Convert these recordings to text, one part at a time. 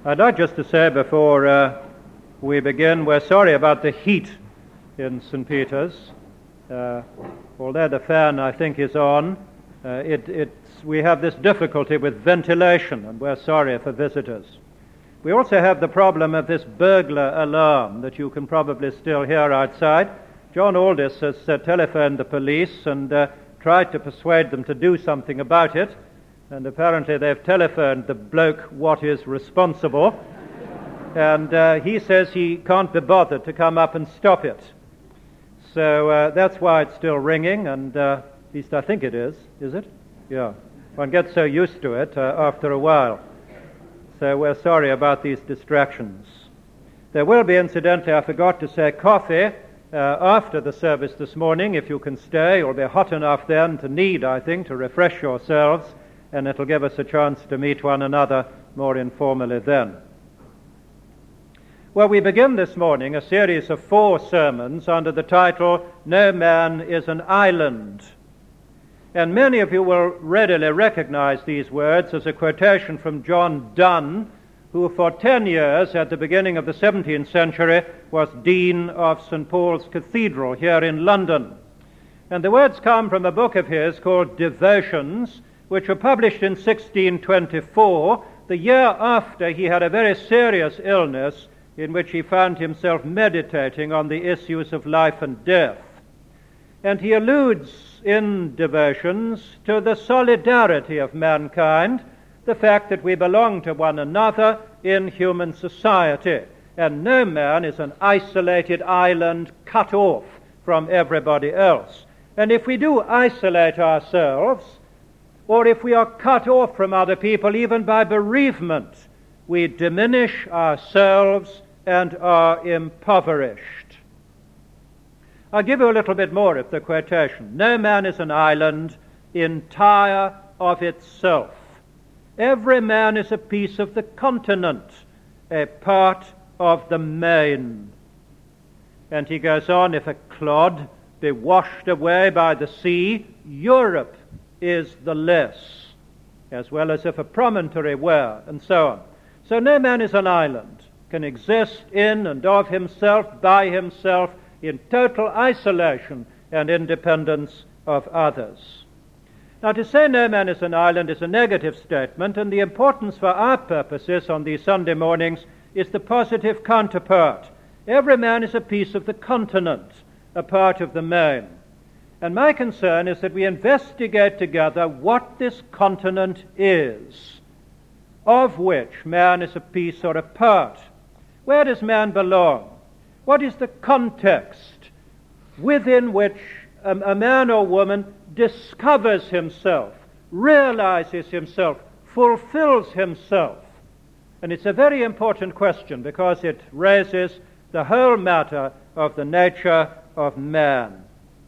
I'd like just to say before we begin, we're sorry about the heat in St. Peter's. Although the fan, I think, is on, we have this difficulty with ventilation, and we're sorry for visitors. We also have the problem of this burglar alarm that you can probably still hear outside. John Aldis has telephoned the police and tried to persuade them to do something about it, and apparently they've telephoned the bloke what is responsible, and he says he can't be bothered to come up and stop it. So that's why it's still ringing, and at least I think it is it? Yeah. One gets so used to it after a while. So we're sorry about these distractions. There will be, incidentally, I forgot to say, coffee after the service this morning. If you can stay, it'll be hot enough then to refresh yourselves, and it'll give us a chance to meet one another more informally then. Well, we begin this morning a series of 4 sermons under the title, No Man is an Island. And many of you will readily recognize these words as a quotation from John Donne, who for 10 years at the beginning of the 17th century was Dean of St. Paul's Cathedral here in London. And the words come from a book of his called Devotions, which were published in 1624, the year after he had a very serious illness in which he found himself meditating on the issues of life and death. And he alludes in Devotions to the solidarity of mankind, the fact that we belong to one another in human society, and no man is an isolated island cut off from everybody else. And if we do isolate ourselves, or if we are cut off from other people even by bereavement, we diminish ourselves and are impoverished. I'll give you a little bit more of the quotation. No man is an island entire of itself. Every man is a piece of the continent, a part of the main. And he goes on, if a clod be washed away by the sea, Europe is the less, as well as if a promontory were, and so on. So no man is an island, can exist in and of himself, by himself, in total isolation and independence of others. Now, to say no man is an island is a negative statement, and the importance for our purposes on these Sunday mornings is the positive counterpart. Every man is a piece of the continent, a part of the main. And my concern is that we investigate together what this continent is, of which man is a piece or a part. Where does man belong? What is the context within which a man or woman discovers himself, realizes himself, fulfills himself? And it's a very important question because it raises the whole matter of the nature of man.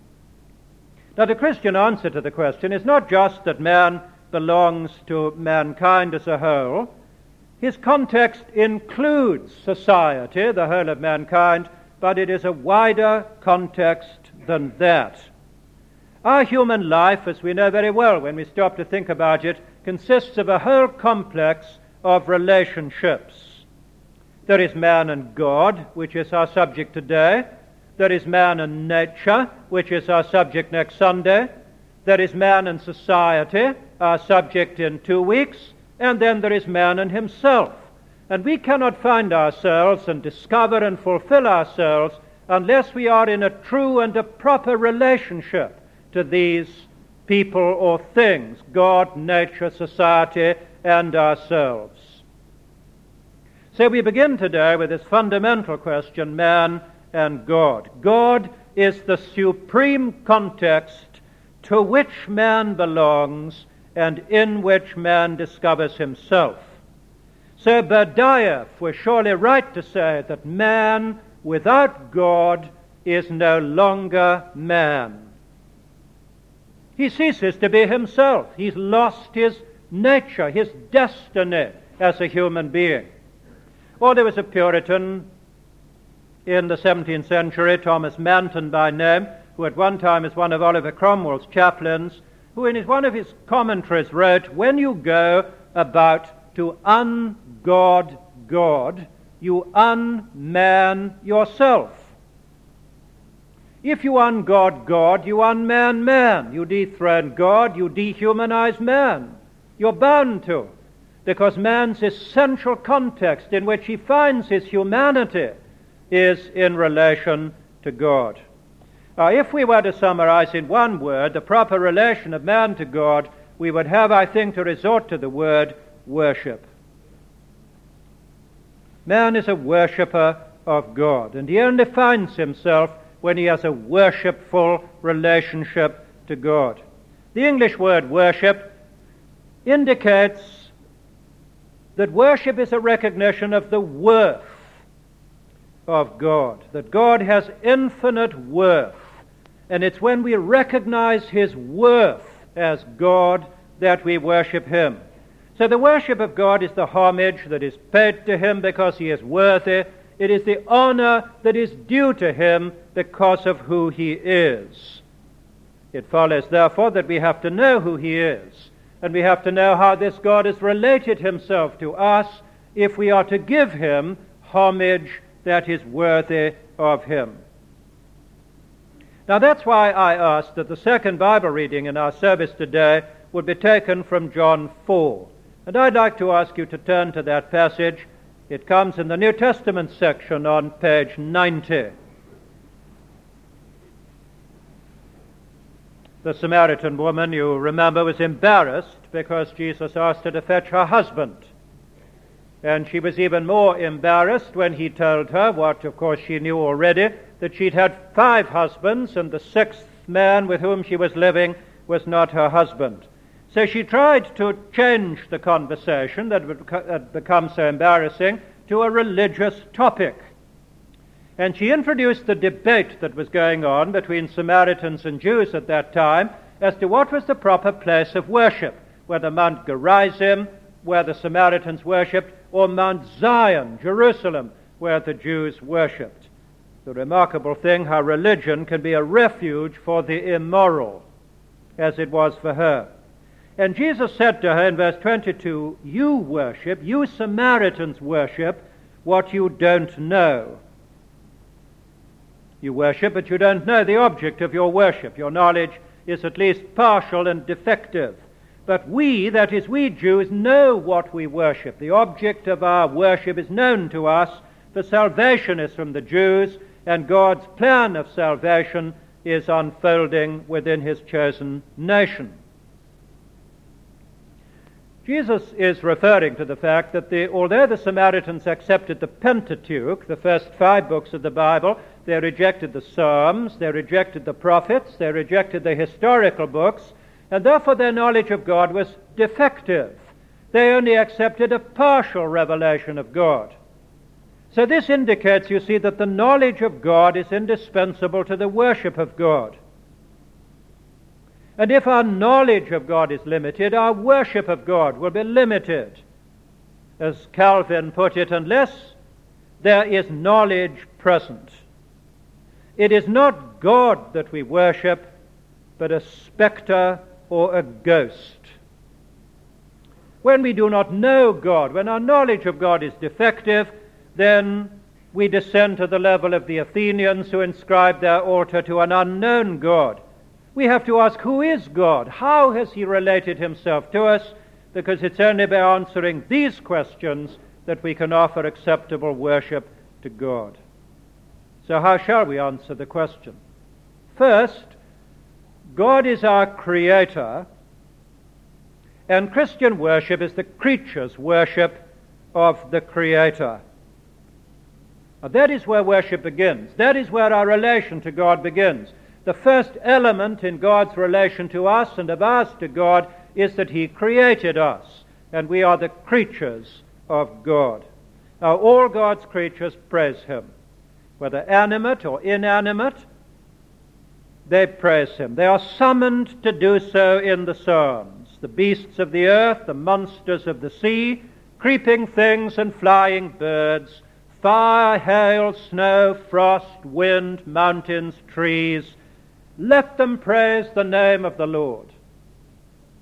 Now, the Christian answer to the question is not just that man belongs to mankind as a whole. His context includes society, the whole of mankind, but it is a wider context than that. Our human life, as we know very well when we stop to think about it, consists of a whole complex of relationships. There is man and God, which is our subject today. There is man and nature, which is our subject next Sunday. There is man and society, our subject in 2 weeks. And then there is man and himself. And we cannot find ourselves and discover and fulfill ourselves unless we are in a true and a proper relationship to these people or things, God, nature, society, and ourselves. So we begin today with this fundamental question, man and God. God is the supreme context to which man belongs and in which man discovers himself. So Berdyaev was surely right to say that man without God is no longer man. He ceases to be himself. He's lost his nature, his destiny as a human being. Or there was a Puritan in the 17th century, Thomas Manton by name, who at one time was one of Oliver Cromwell's chaplains, who in one of his commentaries wrote, when you go about to ungod God, you unman yourself. If you ungod God, you unman man. You dethrone God, you dehumanize man. You're bound to, because man's essential context in which he finds his humanity is in relation to God. Now, if we were to summarize in one word the proper relation of man to God, we would have, I think, to resort to the word worship. Man is a worshipper of God, and he only finds himself when he has a worshipful relationship to God. The English word worship indicates that worship is a recognition of the worth of God, that God has infinite worth, and it's when we recognize his worth as God that we worship him. So the worship of God is the homage that is paid to him because he is worthy. It is the honor that is due to him because of who he is. It follows, therefore, that we have to know who he is, and we have to know how this God has related himself to us if we are to give him homage that is worthy of him. Now that's why I asked that the second Bible reading in our service today would be taken from John 4. And I'd like to ask you to turn to that passage. It comes in the New Testament section on page 90. The Samaritan woman, you remember, was embarrassed because Jesus asked her to fetch her husband. And she was even more embarrassed when he told her, what of course she knew already, that she'd had 5 husbands and the 6th man with whom she was living was not her husband. So she tried to change the conversation that had become so embarrassing to a religious topic. And she introduced the debate that was going on between Samaritans and Jews at that time as to what was the proper place of worship, whether Mount Gerizim, where the Samaritans worshipped, or Mount Zion, Jerusalem, where the Jews worshipped. The remarkable thing, how religion can be a refuge for the immoral, as it was for her. And Jesus said to her in verse 22, you Samaritans worship what you don't know. You worship, but you don't know the object of your worship. Your knowledge is at least partial and defective. But we, that is we Jews, know what we worship. The object of our worship is known to us. The salvation is from the Jews, and God's plan of salvation is unfolding within his chosen nation. Jesus is referring to the fact that although the Samaritans accepted the Pentateuch, the first 5 books of the Bible, they rejected the Psalms, they rejected the prophets, they rejected the historical books, and therefore their knowledge of God was defective. They only accepted a partial revelation of God. So this indicates, you see, that the knowledge of God is indispensable to the worship of God. And if our knowledge of God is limited, our worship of God will be limited. As Calvin put it, unless there is knowledge present, it is not God that we worship, but a spectre or a ghost. When we do not know God, when our knowledge of God is defective, then we descend to the level of the Athenians who inscribed their altar to an unknown God. We have to ask, who is God? How has he related himself to us? Because it's only by answering these questions that we can offer acceptable worship to God. So how shall we answer the question? First, God is our creator, and Christian worship is the creature's worship of the Creator. Now, that is where worship begins. That is where our relation to God begins. The first element in God's relation to us and of ours to God is that he created us, and we are the creatures of God. Now, all God's creatures praise him. Whether animate or inanimate, they praise him. They are summoned to do so in the Psalms. The beasts of the earth, the monsters of the sea, creeping things and flying birds, fire, hail, snow, frost, wind, mountains, trees, let them praise the name of the Lord.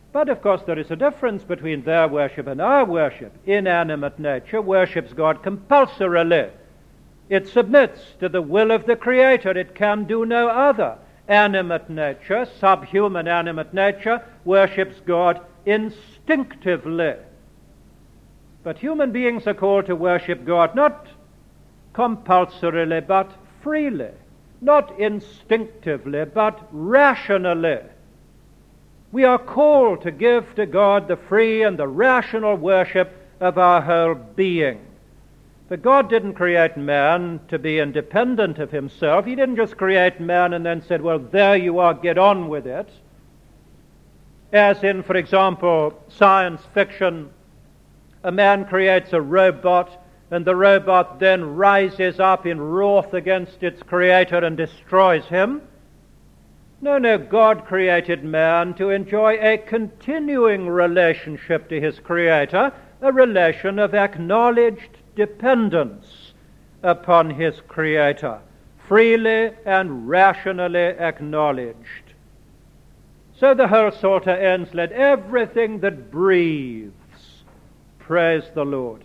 But of course there is a difference between their worship and our worship. Inanimate nature worships God compulsorily. It submits to the will of the Creator. It can do no other. Animate nature, subhuman animate nature, worships God instinctively. But human beings are called to worship God not compulsorily, but freely. Not instinctively, but rationally. We are called to give to God the free and the rational worship of our whole being. But God didn't create man to be independent of himself. He didn't just create man and then said, well, there you are, get on with it. As in, for example, science fiction, a man creates a robot, and the robot then rises up in wrath against its creator and destroys him. No, God created man to enjoy a continuing relationship to his creator, a relation of acknowledged dependence upon his creator, freely and rationally acknowledged. So the whole Psalter ends, let everything that breathes praise the Lord.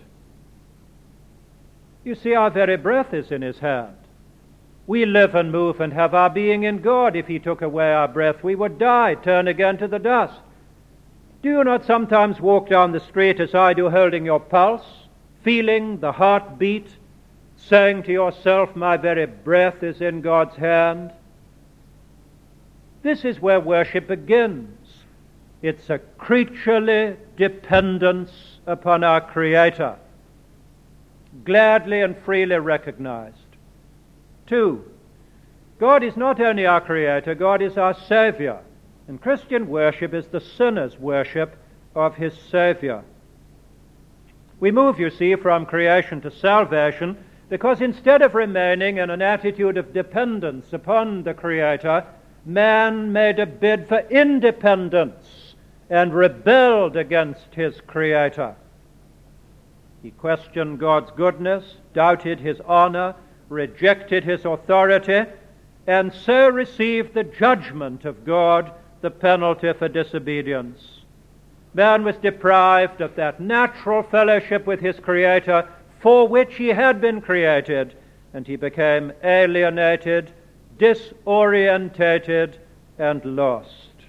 You see, our very breath is in his hand. We live and move and have our being in God. If he took away our breath, we would die, turn again to the dust. Do you not sometimes walk down the street as I do, holding your pulse, feeling the heartbeat, saying to yourself, my very breath is in God's hand? This is where worship begins. It's a creaturely dependence upon our Creator, gladly and freely recognized. 2, God is not only our Creator, God is our Savior. And Christian worship is the sinner's worship of his Savior. We move, you see, from creation to salvation because instead of remaining in an attitude of dependence upon the Creator, man made a bid for independence and rebelled against his Creator. He questioned God's goodness, doubted his honor, rejected his authority, and so received the judgment of God, the penalty for disobedience. Man was deprived of that natural fellowship with his Creator for which he had been created, and he became alienated, disorientated, and lost.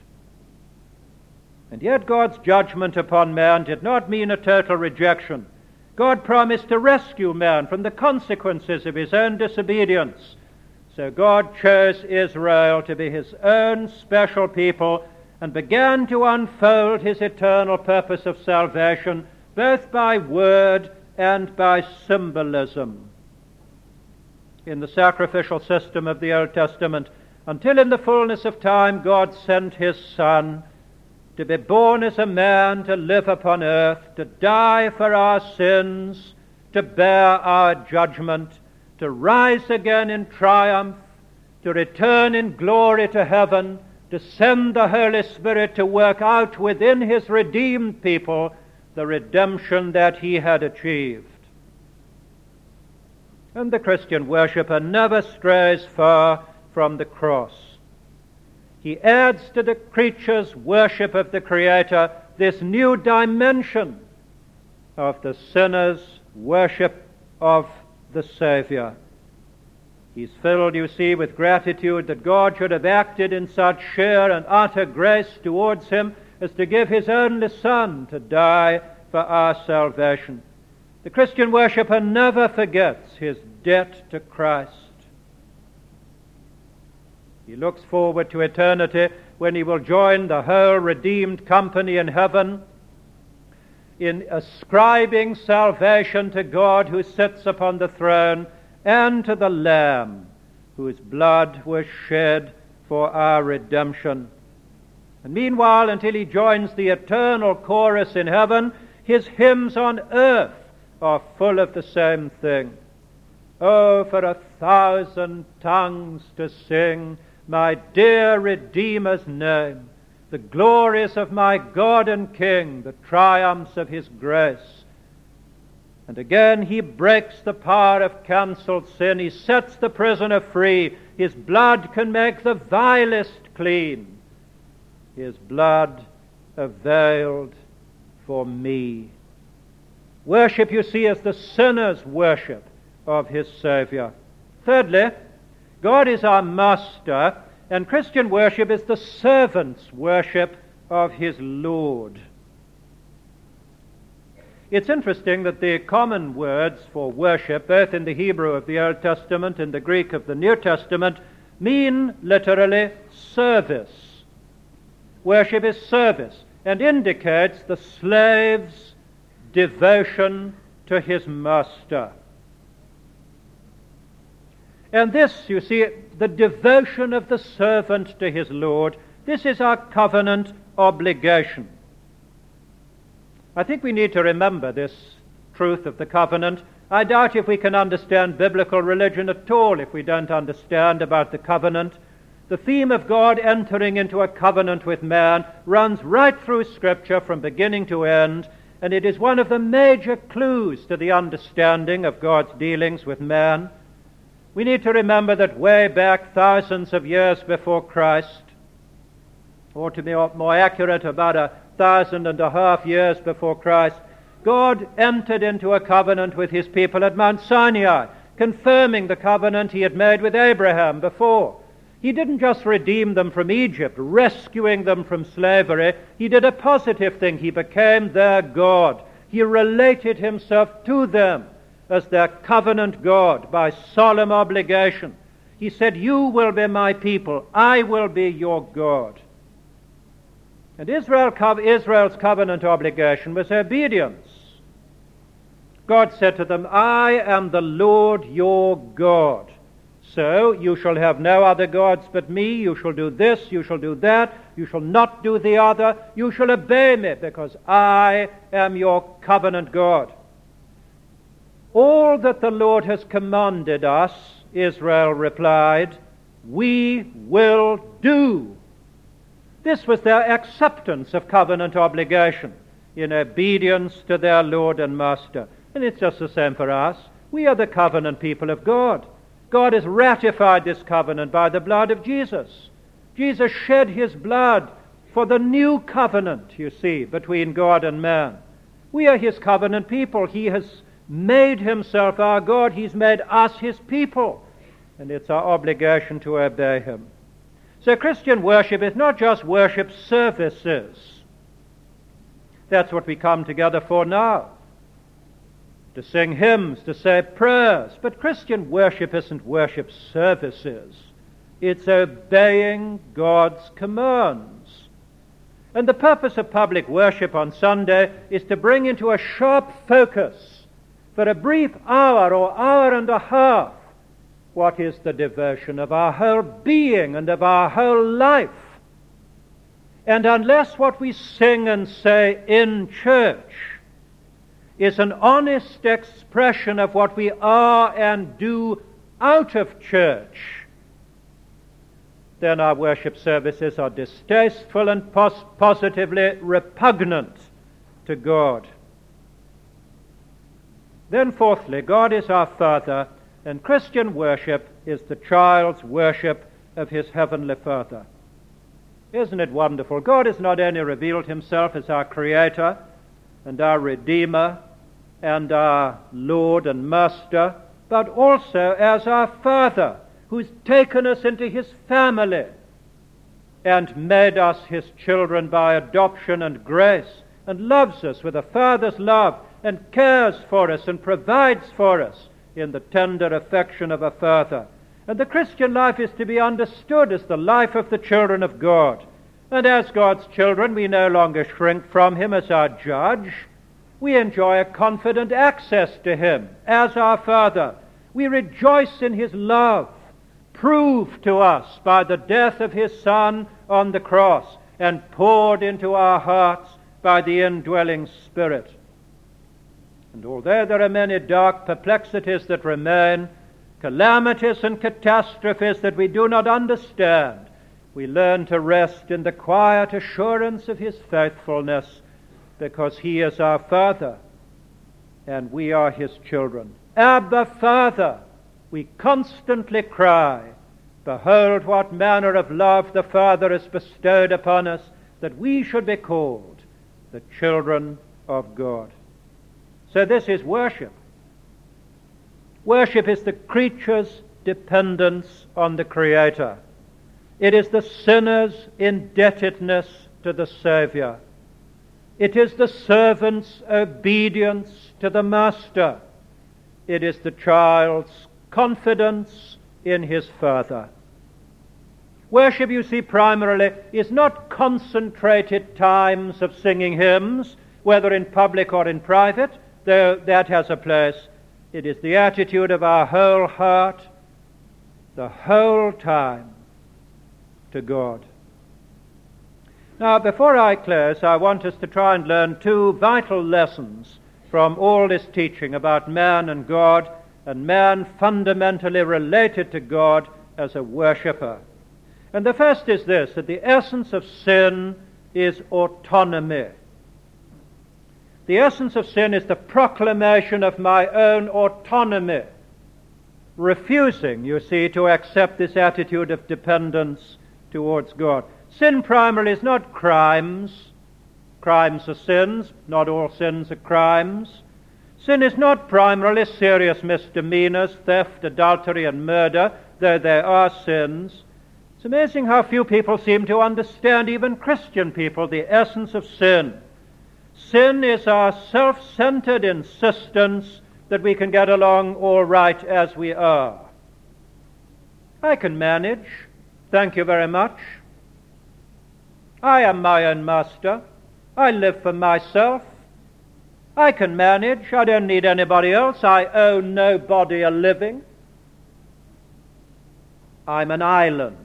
And yet God's judgment upon man did not mean a total rejection. God promised to rescue man from the consequences of his own disobedience. So God chose Israel to be his own special people and began to unfold his eternal purpose of salvation, both by word and by symbolism. In the sacrificial system of the Old Testament, until in the fullness of time God sent his Son to be born as a man, to live upon earth, to die for our sins, to bear our judgment, to rise again in triumph, to return in glory to heaven, to send the Holy Spirit to work out within his redeemed people the redemption that he had achieved. And the Christian worshipper never strays far from the cross. He adds to the creature's worship of the Creator this new dimension of the sinner's worship of the Savior. He's filled, you see, with gratitude that God should have acted in such sheer and utter grace towards him as to give his only Son to die for our salvation. The Christian worshipper never forgets his debt to Christ. He looks forward to eternity when he will join the whole redeemed company in heaven in ascribing salvation to God who sits upon the throne and to the Lamb whose blood was shed for our redemption. And meanwhile, until he joins the eternal chorus in heaven, his hymns on earth are full of the same thing. Oh, for 1,000 tongues to sing my dear Redeemer's name, the glories of my God and King, the triumphs of his grace. And again he breaks the power of cancelled sin. He sets the prisoner free. His blood can make the vilest clean. His blood availed for me. Worship, you see, is the sinner's worship of his Savior. Thirdly, God is our master, and Christian worship is the servant's worship of his Lord. It's interesting that the common words for worship, both in the Hebrew of the Old Testament and the Greek of the New Testament, mean literally service. Worship is service and indicates the slave's devotion to his master. And this, you see, the devotion of the servant to his Lord, this is our covenant obligation. I think we need to remember this truth of the covenant. I doubt if we can understand biblical religion at all if we don't understand about the covenant. The theme of God entering into a covenant with man runs right through Scripture from beginning to end, and it is one of the major clues to the understanding of God's dealings with man. We need to remember that way back thousands of years before Christ, or to be more accurate, about 1,500 years before Christ, God entered into a covenant with his people at Mount Sinai, confirming the covenant he had made with Abraham before. He didn't just redeem them from Egypt, rescuing them from slavery. He did a positive thing. He became their God. He related himself to them as their covenant God by solemn obligation. He said, "You will be my people. I will be your God." And Israel's covenant obligation was obedience. God said to them, "I am the Lord your God. So you shall have no other gods but me. You shall do this, you shall do that. You shall not do the other. You shall obey me because I am your covenant God." "All that the Lord has commanded us," Israel replied, "we will do." This was their acceptance of covenant obligation in obedience to their Lord and Master. And it's just the same for us. We are the covenant people of God. God has ratified this covenant by the blood of Jesus. Jesus shed his blood for the new covenant, you see, between God and man. We are his covenant people. He has made himself our God. He's made us his people. And it's our obligation to obey him. So Christian worship is not just worship services. That's what we come together for now. To sing hymns, to say prayers. But Christian worship isn't worship services. It's obeying God's commands. And the purpose of public worship on Sunday is to bring into a sharp focus for a brief hour or hour and a half what is the devotion of our whole being and of our whole life. And unless what we sing and say in church is an honest expression of what we are and do out of church, then our worship services are distasteful and positively repugnant to God. Then fourthly, God is our Father, and Christian worship is the child's worship of his heavenly Father. Isn't it wonderful? God has not only revealed himself as our Creator and our Redeemer and our Lord and Master, but also as our Father, who's taken us into his family and made us his children by adoption and grace, and loves us with a father's love, and cares for us and provides for us in the tender affection of a father. And the Christian life is to be understood as the life of the children of God. And as God's children, we no longer shrink from him as our judge. We enjoy a confident access to him as our Father. We rejoice in his love, proved to us by the death of his Son on the cross, and poured into our hearts by the indwelling Spirit. And although there are many dark perplexities that remain, calamities and catastrophes that we do not understand, we learn to rest in the quiet assurance of his faithfulness, because he is our Father and we are his children. Abba, Father, we constantly cry. Behold what manner of love the Father has bestowed upon us, that we should be called the children of God. So this is worship. Worship is the creature's dependence on the Creator. It is the sinner's indebtedness to the Saviour. It is the servant's obedience to the Master. It is the child's confidence in his Father. Worship, you see, primarily is not concentrated times of singing hymns, whether in public or in private, though that has a place. It is the attitude of our whole heart, the whole time, to God. Now, before I close, I want us to try and learn two vital lessons from all this teaching about man and God, and man fundamentally related to God as a worshipper. And the first is this, that the essence of sin is autonomy. The essence of sin is the proclamation of my own autonomy, refusing, you see, to accept this attitude of dependence towards God. Sin primarily is not crimes. Crimes are sins. Not all sins are crimes. Sin is not primarily serious misdemeanors, theft, adultery, and murder, though they are sins. It's amazing how few people seem to understand, even Christian people, the essence of sin. Sin is our self-centered insistence that we can get along all right as we are. I can manage. Thank you very much. I am my own master. I live for myself. I can manage. I don't need anybody else. I owe nobody a living. I'm an island,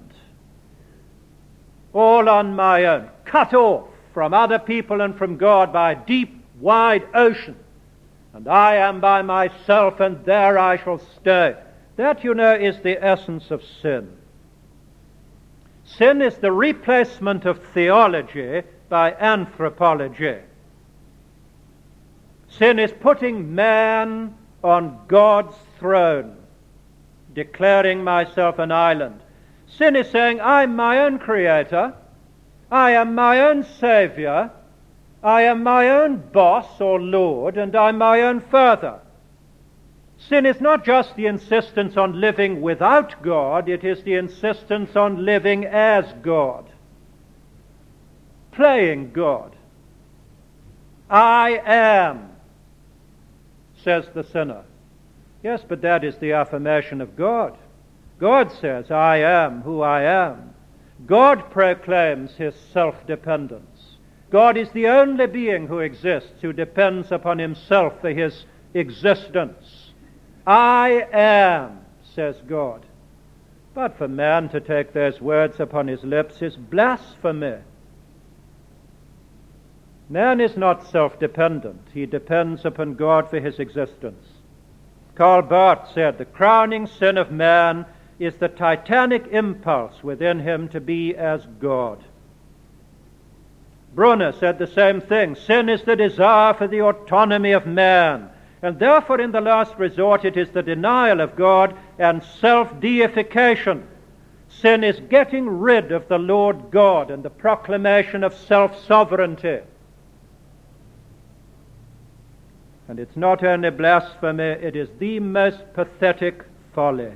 all on my own, cut off from other people and from God by a deep, wide ocean. And I am by myself, and there I shall stay. That, you know, is the essence of sin. Sin is the replacement of theology by anthropology. Sin is putting man on God's throne, declaring myself an island. Sin is saying, I'm my own creator, I am my own savior, I am my own boss or lord, and I'm my own father. Sin is not just the insistence on living without God, it is the insistence on living as God, playing God. I am, says the sinner. Yes, but that is the affirmation of God. God says, I am who I am. God proclaims his self-dependence. God is the only being who exists who depends upon himself for his existence. I am, says God. But for man to take those words upon his lips is blasphemy. Man is not self-dependent. He depends upon God for his existence. Karl Barth said, the crowning sin of man is the titanic impulse within him to be as God. Brunner said the same thing. Sin is the desire for the autonomy of man, and therefore in the last resort it is the denial of God and self-deification. Sin is getting rid of the Lord God and the proclamation of self-sovereignty. And it's not only blasphemy, it is the most pathetic folly.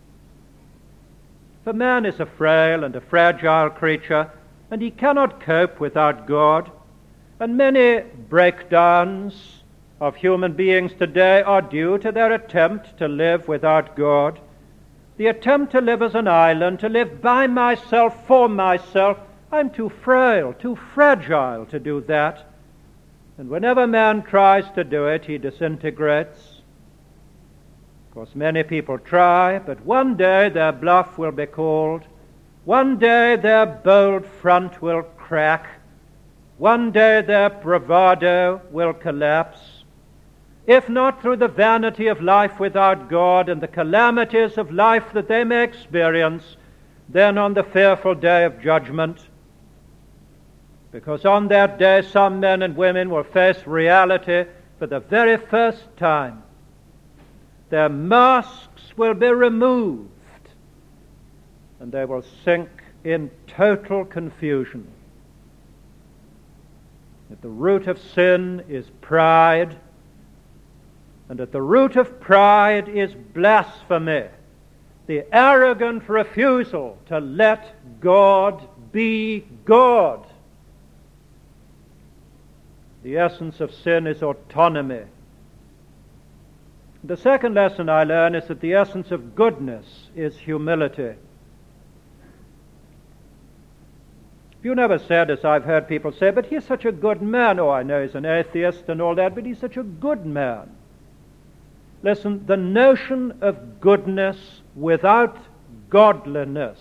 For man is a frail and a fragile creature, and he cannot cope without God. And many breakdowns of human beings today are due to their attempt to live without God. The attempt to live as an island, to live by myself, for myself. I'm too frail, too fragile to do that. And whenever man tries to do it, he disintegrates. Of course, many people try, but one day their bluff will be called. One day their bold front will crack. One day their bravado will collapse. If not through the vanity of life without God and the calamities of life that they may experience, then on the fearful day of judgment. Because on that day some men and women will face reality for the very first time. Their masks will be removed, and they will sink in total confusion. At the root of sin is pride, and at the root of pride is blasphemy, the arrogant refusal to let God be God. The essence of sin is autonomy. The second lesson I learn is that the essence of goodness is humility. You never said, as I've heard people say, but he's such a good man. Oh, I know he's an atheist and all that, but he's such a good man. Listen, the notion of goodness without godliness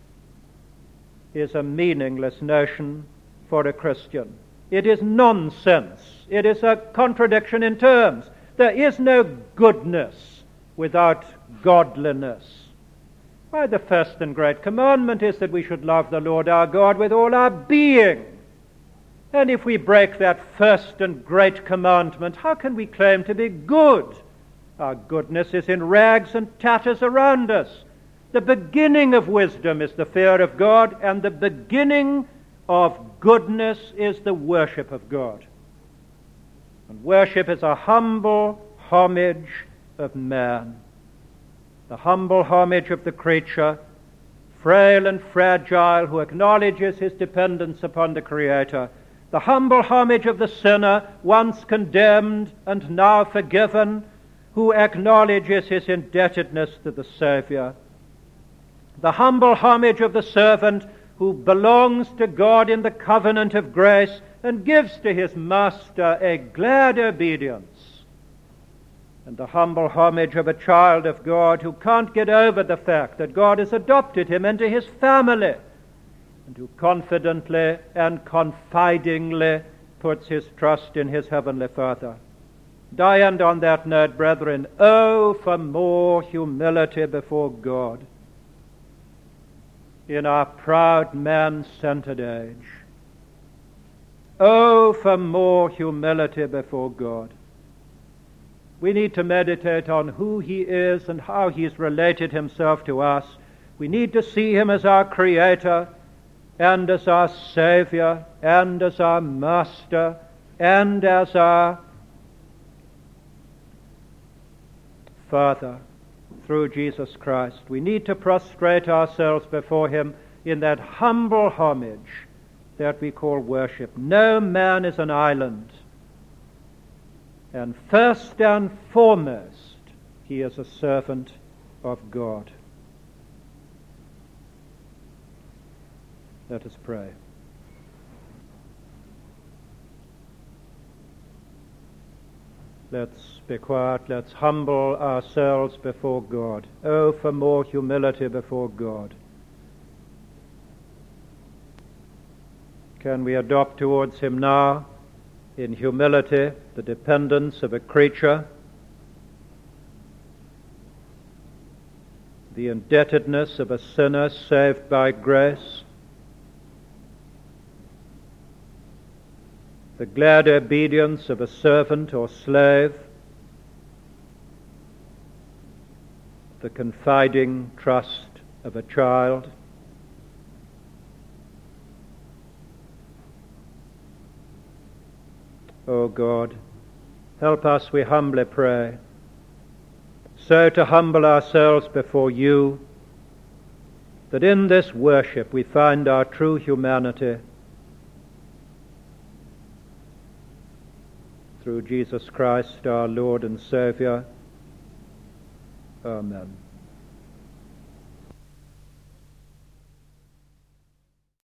is a meaningless notion for a Christian. It is nonsense. It is a contradiction in terms. There is no goodness without godliness. Why, the first and great commandment is that we should love the Lord our God with all our being. And if we break that first and great commandment, how can we claim to be good? Our goodness is in rags and tatters around us. The beginning of wisdom is the fear of God, and the beginning of goodness is the worship of God. And worship is a humble homage of man. The humble homage of the creature, frail and fragile, who acknowledges his dependence upon the Creator. The humble homage of the sinner, once condemned and now forgiven, who acknowledges his indebtedness to the Savior. The humble homage of the servant who belongs to God in the covenant of grace and gives to his master a glad obedience. And the humble homage of a child of God who can't get over the fact that God has adopted him into his family, and who confidently and confidingly puts his trust in his heavenly Father. And I end on that note, brethren. Oh, for more humility before God in our proud man-centered age. Oh, for more humility before God. We need to meditate on who He is and how He's related Himself to us. We need to see Him as our Creator and as our Savior and as our Master and as our Father through Jesus Christ. We need to prostrate ourselves before Him in that humble homage that we call worship. No man is an island. And first and foremost, he is a servant of God. Let us pray. Let's be quiet. Let's humble ourselves before God. Oh, for more humility before God. Can we adopt towards Him now, in humility, the dependence of a creature, the indebtedness of a sinner saved by grace, the glad obedience of a servant or slave, the confiding trust of a child? O God, help us, we humbly pray, so to humble ourselves before You that in this worship we find our true humanity. Through Jesus Christ, our Lord and Saviour. Amen.